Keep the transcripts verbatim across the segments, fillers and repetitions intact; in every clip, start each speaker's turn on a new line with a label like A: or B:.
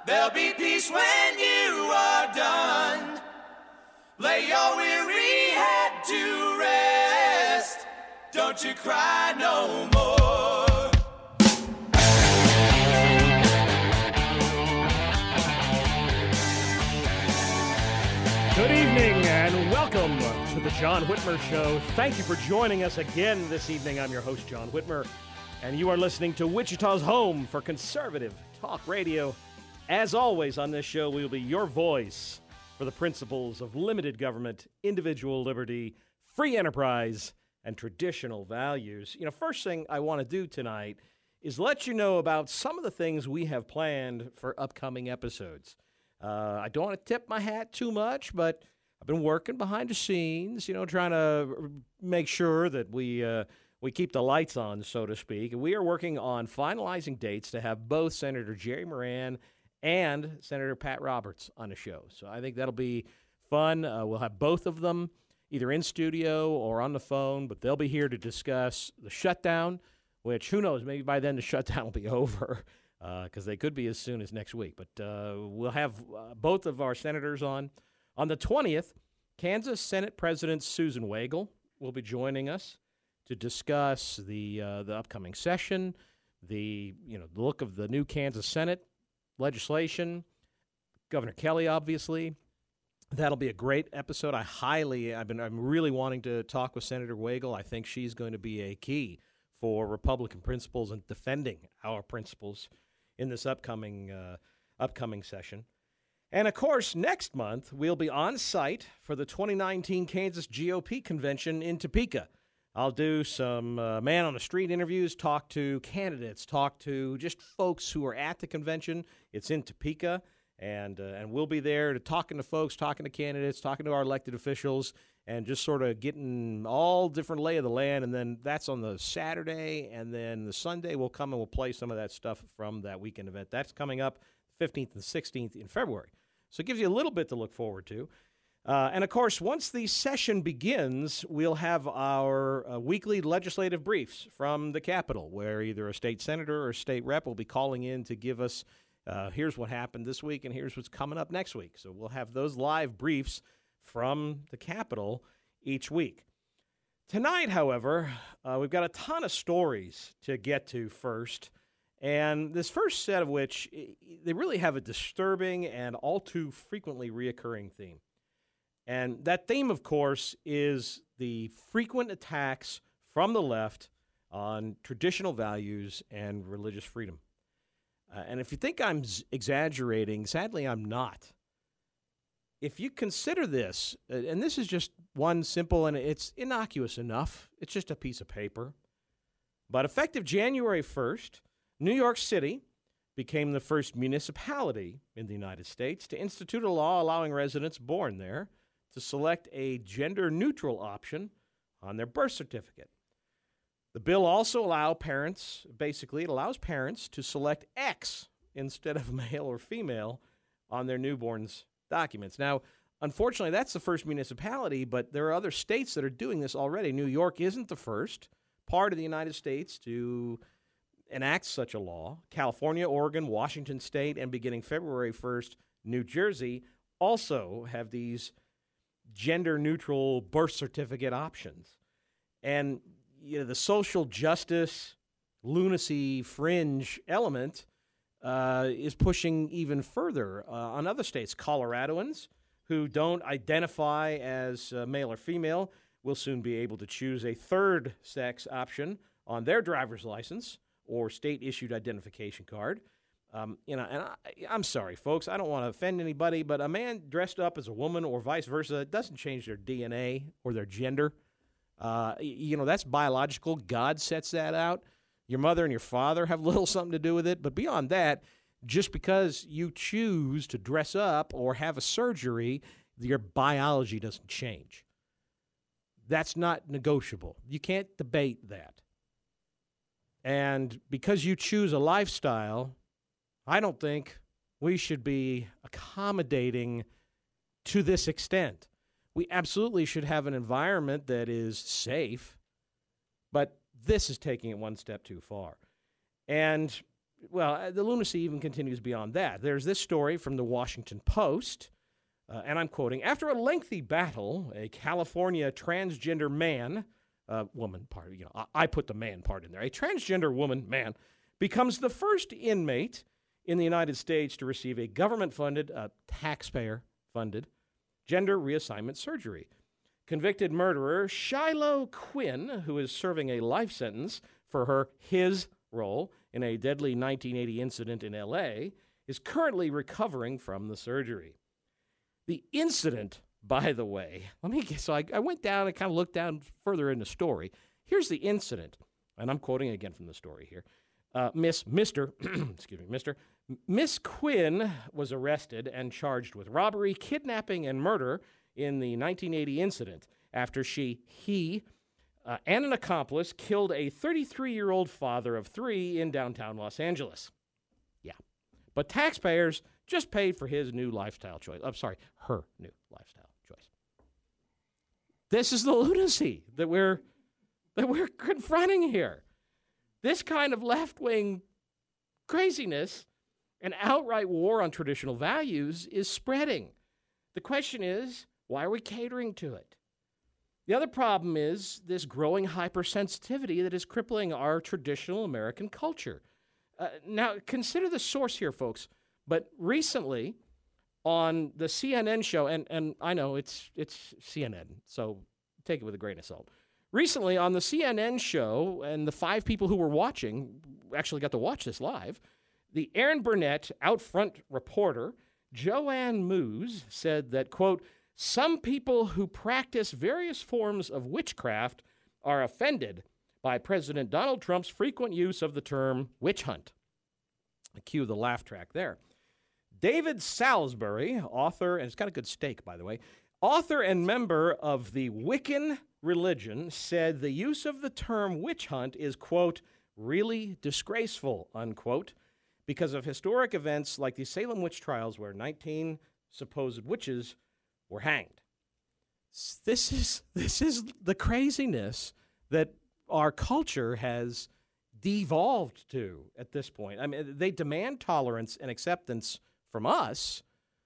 A: There'll be peace when you are done. Lay your weary head to rest. Don't you cry no more.
B: Good evening and welcome to the John Whitmer Show. Thank you for joining us again this evening. I'm your host, John Whitmer, and you are listening to Wichita's home for conservative talk radio. As always on this show, we will be your voice for the principles of limited government, individual liberty, free enterprise, and traditional values. You know, first thing I want to do tonight is let you know about some of the things we have planned for upcoming episodes. Uh, I don't want to tip my hat too much, but I've been working behind the scenes, you know, trying to make sure that we uh, we keep the lights on, so to speak. And we are working on finalizing dates to have both Senator Jerry Moran and Senator Pat Roberts on the show. So I think that'll be fun. Uh, we'll have both of them either in studio or on the phone, but they'll be here to discuss the shutdown, which, who knows, maybe by then the shutdown will be over because uh, they could be as soon as next week. But uh, we'll have uh, both of our senators on. On the twentieth, Kansas Senate President Susan Wagle will be joining us to discuss the uh, the upcoming session, the you know the look of the new Kansas Senate legislation, Governor Kelly, obviously. That'll be a great episode. I highly, I've been, I'm really wanting to talk with Senator Wagle. I think she's going to be a key for Republican principles and defending our principles in this upcoming uh, upcoming session. And of course, next month we'll be on site for the twenty nineteen Kansas G O P convention in Topeka. I'll do some uh, man-on-the-street interviews, talk to candidates, talk to just folks who are at the convention. It's in Topeka, and uh, and we'll be there to talking to folks, talking to candidates, talking to our elected officials, and just sort of getting all different lay of the land. And then that's on the Saturday, and then the Sunday we'll come and we'll play some of that stuff from that weekend event. That's coming up fifteenth and sixteenth in February. So it gives you a little bit to look forward to. Uh, and, of course, once the session begins, we'll have our uh, weekly legislative briefs from the Capitol, where either a state senator or a state rep will be calling in to give us, uh, here's what happened this week and here's what's coming up next week. So we'll have those live briefs from the Capitol each week. Tonight, however, uh, we've got a ton of stories to get to first. And this first set of which, they really have a disturbing and all too frequently reoccurring theme. And that theme, of course, is the frequent attacks from the left on traditional values and religious freedom. Uh, and if you think I'm z- exaggerating, sadly, I'm not. If you consider this, uh, and this is just one simple, and it's innocuous enough, it's just a piece of paper. But effective January first, New York City became the first municipality in the United States to institute a law allowing residents born there to select a gender-neutral option on their birth certificate. The bill also allows parents, basically it allows parents to select X instead of male or female on their newborn's documents. Now, unfortunately, that's the first municipality, but there are other states that are doing this already. New York isn't the first part of the United States to enact such a law. California, Oregon, Washington State, and beginning February first, New Jersey also have these gender-neutral birth certificate options. And you know, the social justice, lunacy, fringe element uh, is pushing even further uh, on other states. Coloradoans who don't identify as uh, male or female will soon be able to choose a third sex option on their driver's license or state-issued identification card. Um, you know, and I, I'm sorry, folks, I don't want to offend anybody, but a man dressed up as a woman or vice versa doesn't change their D N A or their gender. Uh, you know, that's biological. God sets that out. Your mother and your father have little something to do with it. But beyond that, just because you choose to dress up or have a surgery, your biology doesn't change. That's not negotiable. You can't debate that. And because you choose a lifestyle, I don't think we should be accommodating to this extent. We absolutely should have an environment that is safe, but this is taking it one step too far. And well, uh, the lunacy even continues beyond that. There's this story from the Washington Post, uh, and I'm quoting, after a lengthy battle, a California transgender man, uh, woman part, you know, I, I put the man part in there, a transgender woman, man, becomes the first inmate in the United States to receive a government-funded, uh, taxpayer-funded gender reassignment surgery. Convicted murderer Shiloh Quinn, who is serving a life sentence for her his role in a deadly nineteen eighty incident in L A, is currently recovering from the surgery. The incident, by the way, let me guess, so I, I went down and kind of looked down further in the story. Here's the incident, and I'm quoting again from the story here. Uh, Miss, Mister, excuse me, Mister Miss Quinn was arrested and charged with robbery, kidnapping, and murder in the nineteen eighty incident after she, he, uh, and an accomplice killed a thirty-three-year-old father of three in downtown Los Angeles. Yeah. But taxpayers just paid for his new lifestyle choice. I'm sorry, her new lifestyle choice. This is the lunacy that we're that we're confronting here. This kind of left-wing craziness and outright war on traditional values is spreading. The question is, why are we catering to it? The other problem is this growing hypersensitivity that is crippling our traditional American culture. Uh, now, consider the source here, folks. But recently, on the C N N show, and, and I know it's it's C N N, so take it with a grain of salt. Recently, on the C N N show, and the five people who were watching actually got to watch this live, the Aaron Burnett Outfront reporter, Joanne Moose, said that, quote, some people who practice various forms of witchcraft are offended by President Donald Trump's frequent use of the term witch hunt. Cue the laugh track there. David Salisbury, author, and it's got a good steak, by the way, author and member of the Wiccan religion, said the use of the term witch hunt is, quote, really disgraceful, unquote, because of historic events like the Salem witch trials where nineteen supposed witches were hanged. This is this is the craziness that our culture has devolved to at this point. I mean, they demand tolerance and acceptance from us.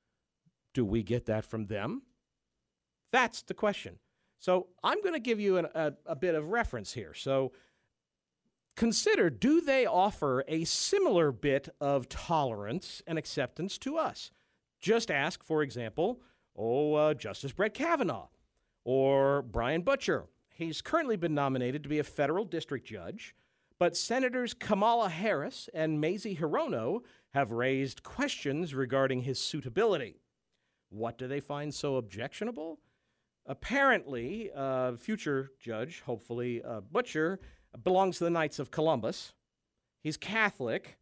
B: Do we get that from them? That's the question. So I'm going to give you an, a, a bit of reference here. So consider, do they offer a similar bit of tolerance and acceptance to us? Just ask, for example, oh, uh, Justice Brett Kavanaugh or Brian Butcher. He's currently been nominated to be a federal district judge, but Senators Kamala Harris and Mazie Hirono have raised questions regarding his suitability. What do they find so objectionable? Apparently, uh, future judge, hopefully uh, Butcher, belongs to the Knights of Columbus. He's Catholic,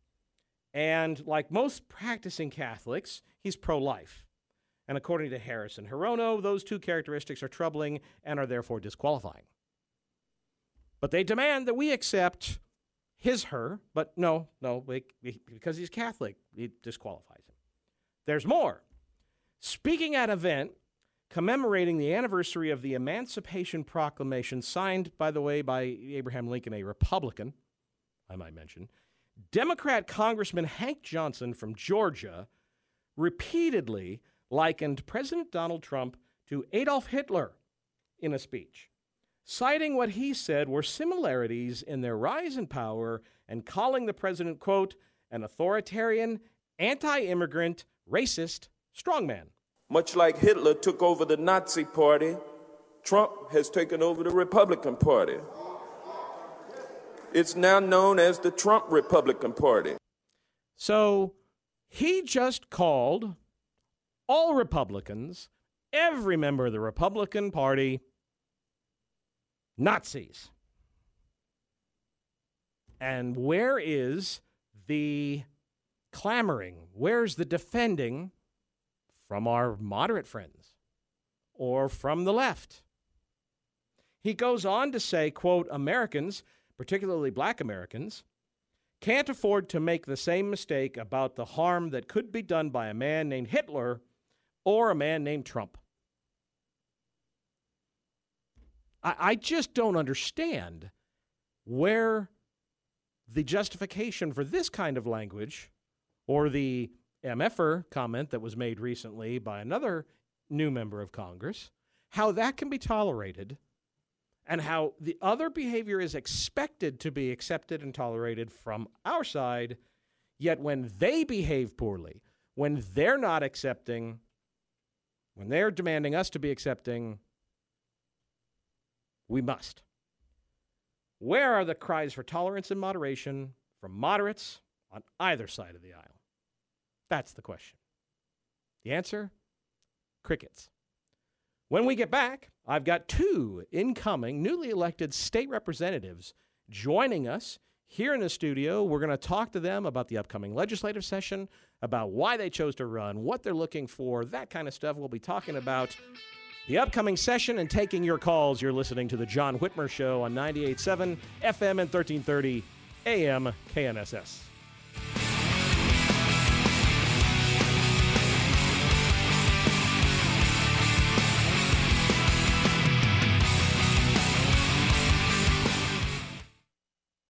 B: and like most practicing Catholics, he's pro-life. And according to Harris and Hirono, those two characteristics are troubling and are therefore disqualifying. But they demand that we accept his, her, but no, no, because he's Catholic, it disqualifies him. There's more. Speaking at an event commemorating the anniversary of the Emancipation Proclamation, signed, by the way, by Abraham Lincoln, a Republican, I might mention, Democrat Congressman Hank Johnson from Georgia repeatedly likened President Donald Trump to Adolf Hitler in a speech, citing what he said were similarities in their rise in power and calling the president, quote, an authoritarian, anti-immigrant, racist strongman.
C: Much like Hitler took over the Nazi Party, Trump has taken over the Republican Party. It's now known as the Trump Republican Party.
B: So he just called all Republicans, every member of the Republican Party, Nazis. And where is the clamoring? Where's the defending from our moderate friends or from the left? He goes on to say, quote, Americans, particularly black Americans, can't afford to make the same mistake about the harm that could be done by a man named Hitler or a man named Trump. I, I just don't understand where the justification for this kind of language, or the M F R comment that was made recently by another new member of Congress, how that can be tolerated, and how the other behavior is expected to be accepted and tolerated from our side, yet when they behave poorly, when they're not accepting, when they're demanding us to be accepting, we must. Where are the cries for tolerance and moderation from moderates on either side of the aisle? That's the question. The answer? Crickets. When we get back, I've got two incoming, newly elected state representatives joining us here in the studio. We're going to talk to them about the upcoming legislative session, about why they chose to run, what they're looking for, that kind of stuff. We'll be talking about the upcoming session and taking your calls. You're listening to The John Whitmer Show on ninety-eight point seven F M and thirteen thirty A M K N S S.